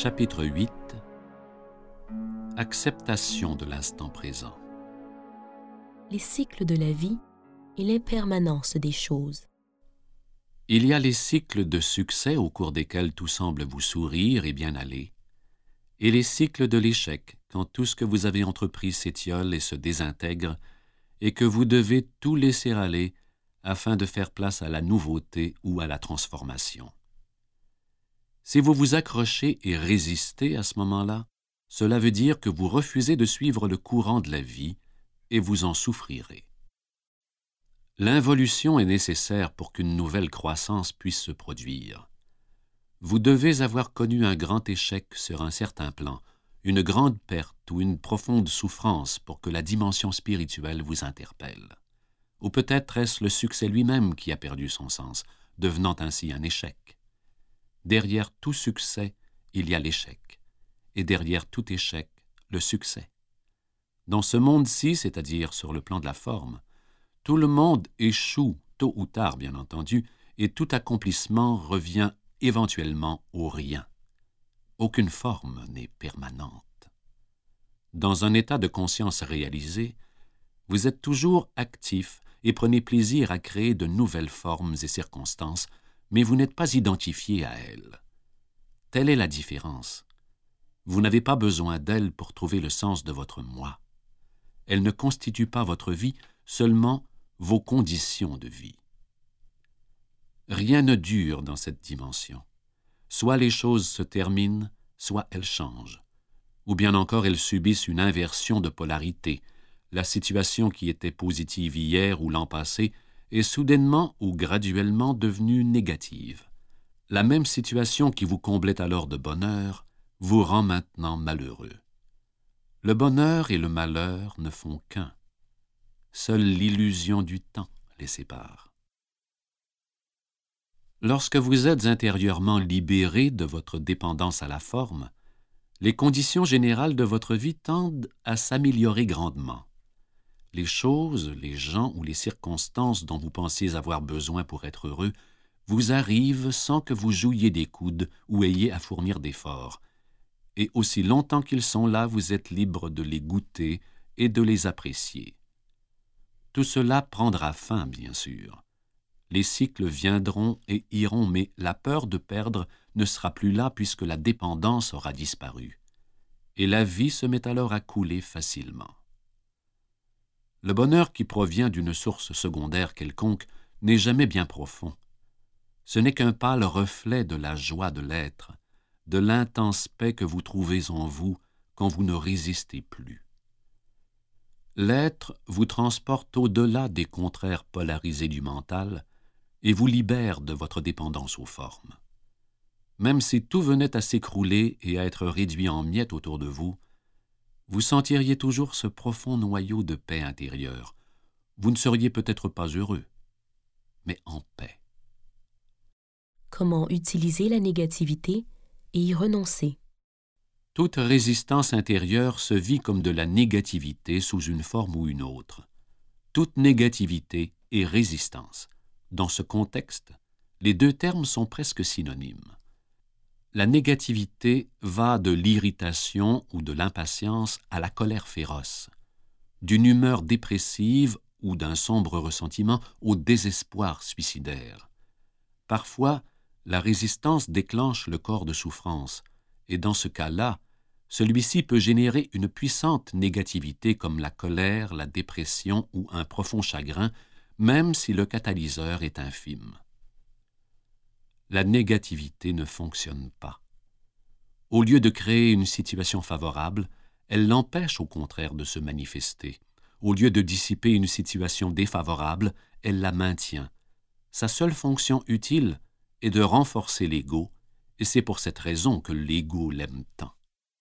Chapitre 8 Acceptation de l'instant présent. Les cycles de la vie et l'impermanence des choses. Il y a les cycles de succès au cours desquels tout semble vous sourire et bien aller, et les cycles de l'échec, quand tout ce que vous avez entrepris s'étiole et se désintègre, et que vous devez tout laisser aller afin de faire place à la nouveauté ou à la transformation. Si vous vous accrochez et résistez à ce moment-là, cela veut dire que vous refusez de suivre le courant de la vie et vous en souffrirez. L'involution est nécessaire pour qu'une nouvelle croissance puisse se produire. Vous devez avoir connu un grand échec sur un certain plan, une grande perte ou une profonde souffrance pour que la dimension spirituelle vous interpelle. Ou peut-être est-ce le succès lui-même qui a perdu son sens, devenant ainsi un échec. Derrière tout succès, il y a l'échec, et derrière tout échec, le succès. Dans ce monde-ci, c'est-à-dire sur le plan de la forme, tout le monde échoue, tôt ou tard bien entendu, et tout accomplissement revient éventuellement au rien. Aucune forme n'est permanente. Dans un état de conscience réalisé, vous êtes toujours actif et prenez plaisir à créer de nouvelles formes et circonstances, mais vous n'êtes pas identifié à elles. Telle est la différence. Vous n'avez pas besoin d'elles pour trouver le sens de votre moi. Elles ne constituent pas votre vie, seulement vos conditions de vie. Rien ne dure dans cette dimension. Soit les choses se terminent, soit elles changent. Ou bien encore elles subissent une inversion de polarité. La situation qui était positive hier ou l'an passé est soudainement ou graduellement devenue négative. La même situation qui vous comblait alors de bonheur vous rend maintenant malheureux. Le bonheur et le malheur ne font qu'un. Seule l'illusion du temps les sépare. Lorsque vous êtes intérieurement libéré de votre dépendance à la forme, les conditions générales de votre vie tendent à s'améliorer grandement. Les choses, les gens ou les circonstances dont vous pensiez avoir besoin pour être heureux vous arrivent sans que vous jouiez des coudes ou ayez à fournir d'efforts. Et aussi longtemps qu'ils sont là, vous êtes libre de les goûter et de les apprécier. Tout cela prendra fin, bien sûr. Les cycles viendront et iront, mais la peur de perdre ne sera plus là puisque la dépendance aura disparu. Et la vie se met alors à couler facilement. Le bonheur qui provient d'une source secondaire quelconque n'est jamais bien profond. Ce n'est qu'un pâle reflet de la joie de l'être, de l'intense paix que vous trouvez en vous quand vous ne résistez plus. L'être vous transporte au-delà des contraires polarisés du mental et vous libère de votre dépendance aux formes. Même si tout venait à s'écrouler et à être réduit en miettes autour de vous, vous sentiriez toujours ce profond noyau de paix intérieure. Vous ne seriez peut-être pas heureux, mais en paix. Comment utiliser la négativité et y renoncer? Toute résistance intérieure se vit comme de la négativité sous une forme ou une autre. Toute négativité est résistance. Dans ce contexte, les deux termes sont presque synonymes. La négativité va de l'irritation ou de l'impatience à la colère féroce, d'une humeur dépressive ou d'un sombre ressentiment au désespoir suicidaire. Parfois, la résistance déclenche le corps de souffrance, et dans ce cas-là, celui-ci peut générer une puissante négativité comme la colère, la dépression ou un profond chagrin, même si le catalyseur est infime. La négativité ne fonctionne pas. Au lieu de créer une situation favorable, elle l'empêche au contraire de se manifester. Au lieu de dissiper une situation défavorable, elle la maintient. Sa seule fonction utile est de renforcer l'ego, et c'est pour cette raison que l'ego l'aime tant.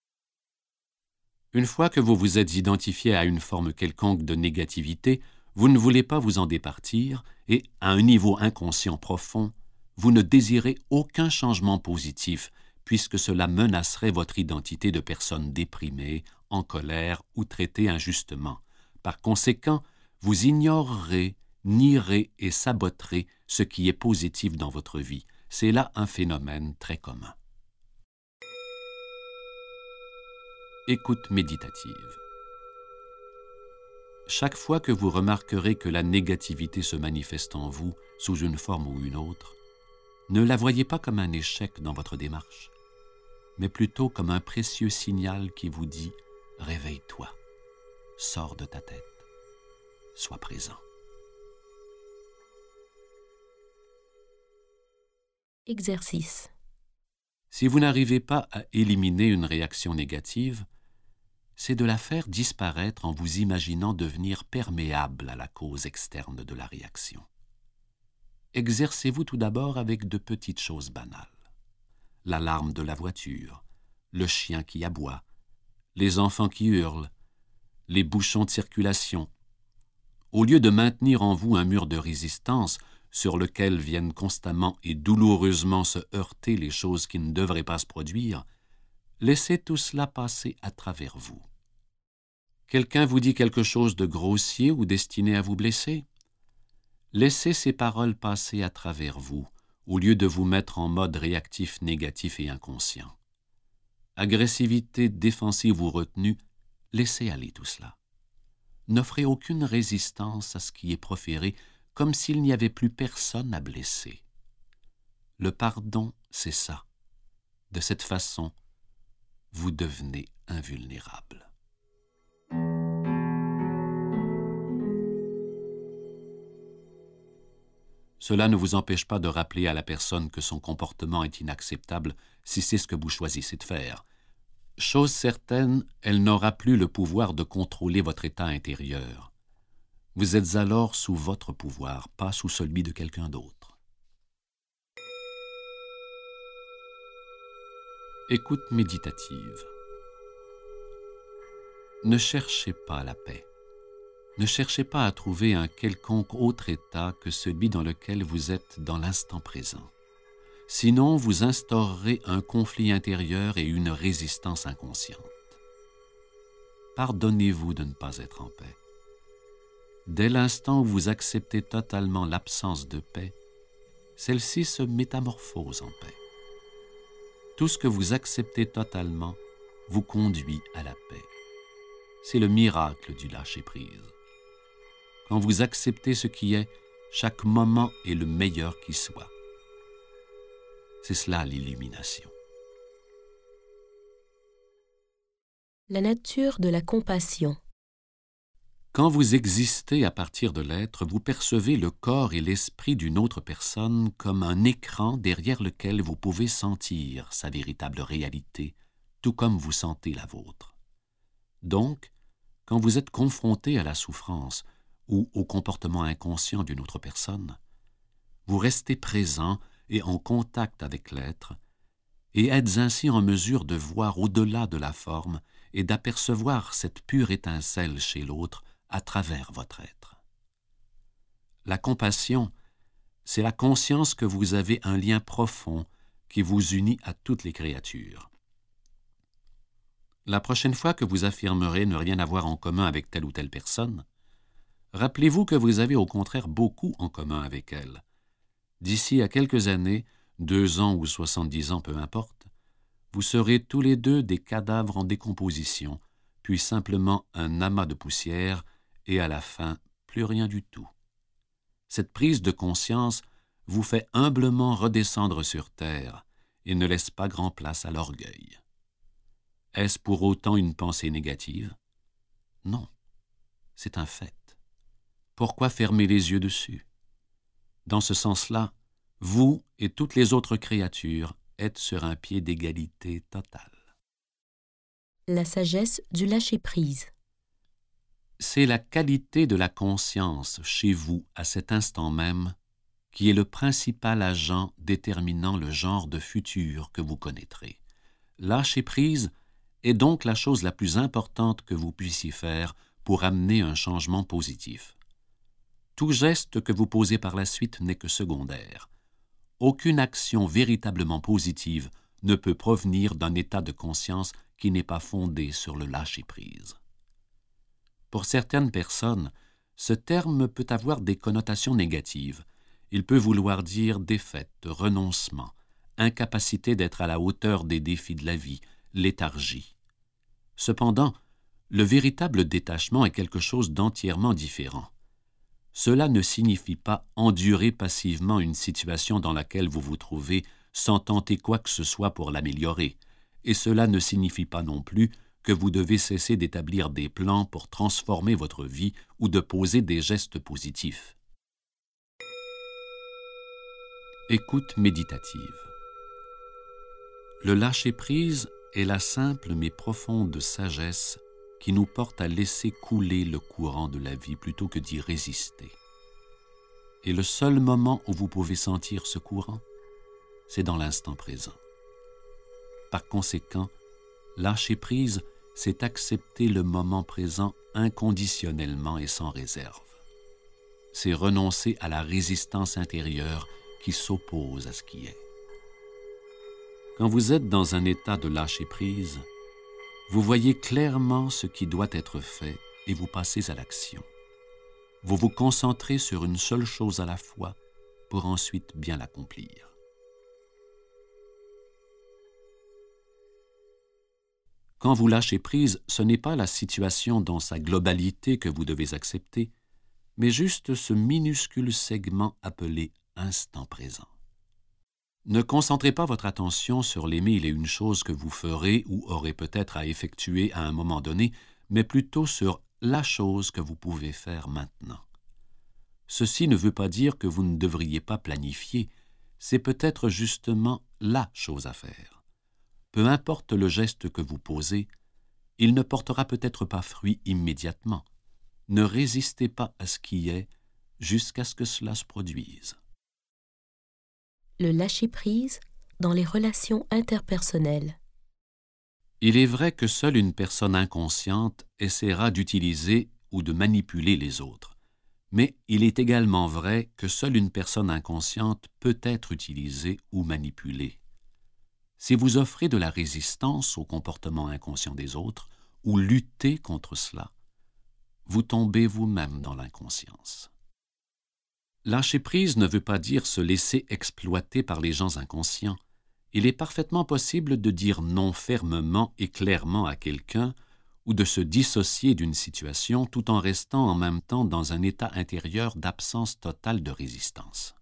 Une fois que vous vous êtes identifié à une forme quelconque de négativité, vous ne voulez pas vous en départir et, à un niveau inconscient profond, vous ne désirez aucun changement positif puisque cela menacerait votre identité de personne déprimée, en colère ou traitée injustement. Par conséquent, vous ignorerez, nierez et saboterez ce qui est positif dans votre vie. C'est là un phénomène très commun. Écoute méditative. Chaque fois que vous remarquerez que la négativité se manifeste en vous sous une forme ou une autre, ne la voyez pas comme un échec dans votre démarche, mais plutôt comme un précieux signal qui vous dit « Réveille-toi, sors de ta tête, sois présent ». Exercice. Si vous n'arrivez pas à éliminer une réaction négative, c'est de la faire disparaître en vous imaginant devenir perméable à la cause externe de la réaction. Exercez-vous tout d'abord avec de petites choses banales. L'alarme de la voiture, le chien qui aboie, les enfants qui hurlent, les bouchons de circulation. Au lieu de maintenir en vous un mur de résistance sur lequel viennent constamment et douloureusement se heurter les choses qui ne devraient pas se produire, laissez tout cela passer à travers vous. Quelqu'un vous dit quelque chose de grossier ou destiné à vous blesser? Laissez ces paroles passer à travers vous, au lieu de vous mettre en mode réactif négatif et inconscient. Agressivité, défensive ou retenue, laissez aller tout cela. N'offrez aucune résistance à ce qui est proféré, comme s'il n'y avait plus personne à blesser. Le pardon, c'est ça. De cette façon, vous devenez invulnérable. Cela ne vous empêche pas de rappeler à la personne que son comportement est inacceptable si c'est ce que vous choisissez de faire. Chose certaine, elle n'aura plus le pouvoir de contrôler votre état intérieur. Vous êtes alors sous votre pouvoir, pas sous celui de quelqu'un d'autre. Écoute méditative. Ne cherchez pas la paix. Ne cherchez pas à trouver un quelconque autre état que celui dans lequel vous êtes dans l'instant présent. Sinon, vous instaurerez un conflit intérieur et une résistance inconsciente. Pardonnez-vous de ne pas être en paix. Dès l'instant où vous acceptez totalement l'absence de paix, celle-ci se métamorphose en paix. Tout ce que vous acceptez totalement vous conduit à la paix. C'est le miracle du lâcher-prise. Quand vous acceptez ce qui est, chaque moment est le meilleur qui soit. C'est cela l'illumination. La nature de la compassion. Quand vous existez à partir de l'être, vous percevez le corps et l'esprit d'une autre personne comme un écran derrière lequel vous pouvez sentir sa véritable réalité, tout comme vous sentez la vôtre. Donc, quand vous êtes confronté à la souffrance ou au comportement inconscient d'une autre personne, vous restez présent et en contact avec l'être et êtes ainsi en mesure de voir au-delà de la forme et d'apercevoir cette pure étincelle chez l'autre à travers votre être. La compassion, c'est la conscience que vous avez un lien profond qui vous unit à toutes les créatures. La prochaine fois que vous affirmerez ne rien avoir en commun avec telle ou telle personne, rappelez-vous que vous avez au contraire beaucoup en commun avec elle. D'ici à quelques années, 2 ans ou 70 ans, peu importe, vous serez tous les deux des cadavres en décomposition, puis simplement un amas de poussière, et à la fin, plus rien du tout. Cette prise de conscience vous fait humblement redescendre sur terre et ne laisse pas grand place à l'orgueil. Est-ce pour autant une pensée négative? Non, c'est un fait. Pourquoi fermer les yeux dessus? Dans ce sens-là, vous et toutes les autres créatures êtes sur un pied d'égalité totale. La sagesse du lâcher-prise. C'est la qualité de la conscience chez vous à cet instant même qui est le principal agent déterminant le genre de futur que vous connaîtrez. Lâcher prise est donc la chose la plus importante que vous puissiez faire pour amener un changement positif. Tout geste que vous posez par la suite n'est que secondaire. Aucune action véritablement positive ne peut provenir d'un état de conscience qui n'est pas fondé sur le lâcher-prise. Pour certaines personnes, ce terme peut avoir des connotations négatives. Il peut vouloir dire défaite, renoncement, incapacité d'être à la hauteur des défis de la vie, léthargie. Cependant, le véritable détachement est quelque chose d'entièrement différent. Cela ne signifie pas endurer passivement une situation dans laquelle vous vous trouvez sans tenter quoi que ce soit pour l'améliorer, et cela ne signifie pas non plus que vous devez cesser d'établir des plans pour transformer votre vie ou de poser des gestes positifs. Écoute méditative. Le lâcher-prise est la simple mais profonde sagesse qui nous porte à laisser couler le courant de la vie plutôt que d'y résister. Et le seul moment où vous pouvez sentir ce courant, c'est dans l'instant présent. Par conséquent, lâcher prise, c'est accepter le moment présent inconditionnellement et sans réserve. C'est renoncer à la résistance intérieure qui s'oppose à ce qui est. Quand vous êtes dans un état de lâcher prise, vous voyez clairement ce qui doit être fait et vous passez à l'action. Vous vous concentrez sur une seule chose à la fois pour ensuite bien l'accomplir. Quand vous lâchez prise, ce n'est pas la situation dans sa globalité que vous devez accepter, mais juste ce minuscule segment appelé instant présent. Ne concentrez pas votre attention sur les mille et une choses que vous ferez ou aurez peut-être à effectuer à un moment donné, mais plutôt sur la chose que vous pouvez faire maintenant. Ceci ne veut pas dire que vous ne devriez pas planifier, c'est peut-être justement la chose à faire. Peu importe le geste que vous posez, il ne portera peut-être pas fruit immédiatement. Ne résistez pas à ce qui est jusqu'à ce que cela se produise. Le lâcher-prise dans les relations interpersonnelles. Il est vrai que seule une personne inconsciente essaiera d'utiliser ou de manipuler les autres, mais il est également vrai que seule une personne inconsciente peut être utilisée ou manipulée. Si vous offrez de la résistance au comportement inconscient des autres ou luttez contre cela, vous tombez vous-même dans l'inconscience. Lâcher prise ne veut pas dire se laisser exploiter par les gens inconscients. Il est parfaitement possible de dire non fermement et clairement à quelqu'un ou de se dissocier d'une situation tout en restant en même temps dans un état intérieur d'absence totale de résistance.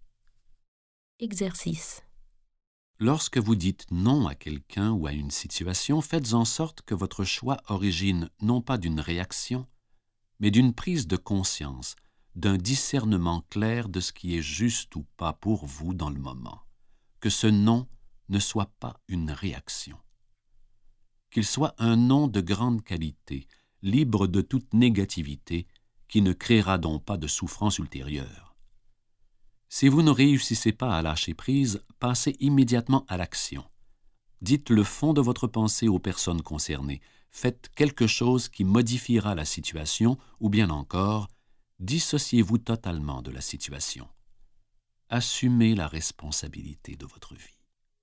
Exercice. Lorsque vous dites non à quelqu'un ou à une situation, faites en sorte que votre choix origine non pas d'une réaction, mais d'une prise de conscience, d'un discernement clair de ce qui est juste ou pas pour vous dans le moment. Que ce non ne soit pas une réaction. Qu'il soit un non de grande qualité, libre de toute négativité, qui ne créera donc pas de souffrance ultérieure. Si vous ne réussissez pas à lâcher prise, passez immédiatement à l'action. Dites le fond de votre pensée aux personnes concernées. Faites quelque chose qui modifiera la situation ou bien encore, dissociez-vous totalement de la situation. Assumez la responsabilité de votre vie.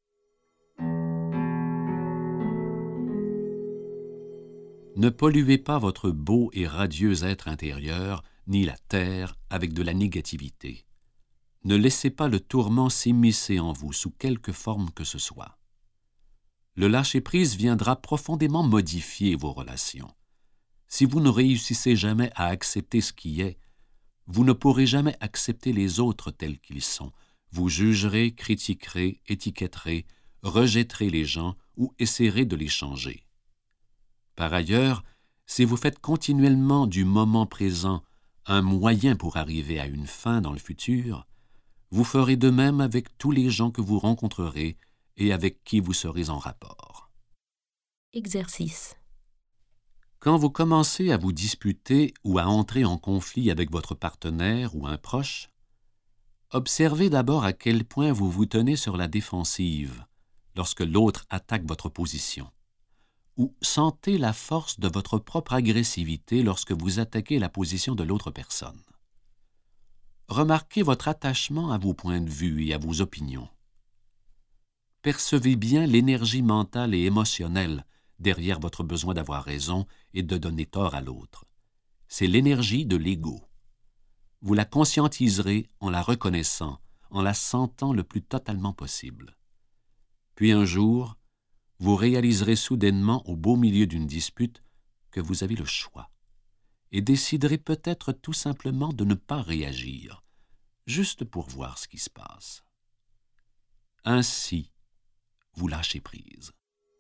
Ne polluez pas votre beau et radieux être intérieur, ni la terre, avec de la négativité. Ne laissez pas le tourment s'immiscer en vous sous quelque forme que ce soit. Le lâcher-prise viendra profondément modifier vos relations. Si vous ne réussissez jamais à accepter ce qui est, vous ne pourrez jamais accepter les autres tels qu'ils sont. Vous jugerez, critiquerez, étiquetterez, rejetterez les gens ou essaierez de les changer. Par ailleurs, si vous faites continuellement du moment présent un moyen pour arriver à une fin dans le futur, vous ferez de même avec tous les gens que vous rencontrerez et avec qui vous serez en rapport. Exercice. Quand vous commencez à vous disputer ou à entrer en conflit avec votre partenaire ou un proche, observez d'abord à quel point vous vous tenez sur la défensive lorsque l'autre attaque votre position, ou sentez la force de votre propre agressivité lorsque vous attaquez la position de l'autre personne. Remarquez votre attachement à vos points de vue et à vos opinions. Percevez bien l'énergie mentale et émotionnelle derrière votre besoin d'avoir raison et de donner tort à l'autre. C'est l'énergie de l'ego. Vous la conscientiserez en la reconnaissant, en la sentant le plus totalement possible. Puis un jour, vous réaliserez soudainement au beau milieu d'une dispute que vous avez le choix et déciderez peut-être tout simplement de ne pas réagir, juste pour voir ce qui se passe. Ainsi, vous lâchez prise.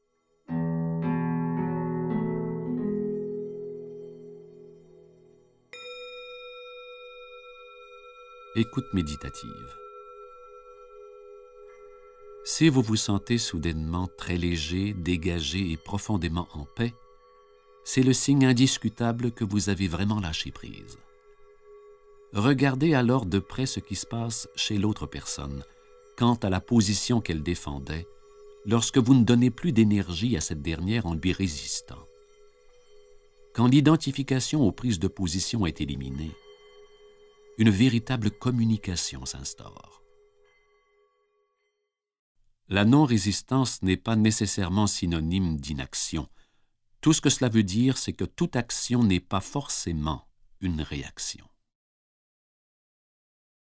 Écoute méditative. Si vous vous sentez soudainement très léger, dégagé et profondément en paix, c'est le signe indiscutable que vous avez vraiment lâché prise. Regardez alors de près ce qui se passe chez l'autre personne, quant à la position qu'elle défendait, lorsque vous ne donnez plus d'énergie à cette dernière en lui résistant. Quand l'identification aux prises de position est éliminée, une véritable communication s'instaure. La non-résistance n'est pas nécessairement synonyme d'inaction. Tout ce que cela veut dire, c'est que toute action n'est pas forcément une réaction.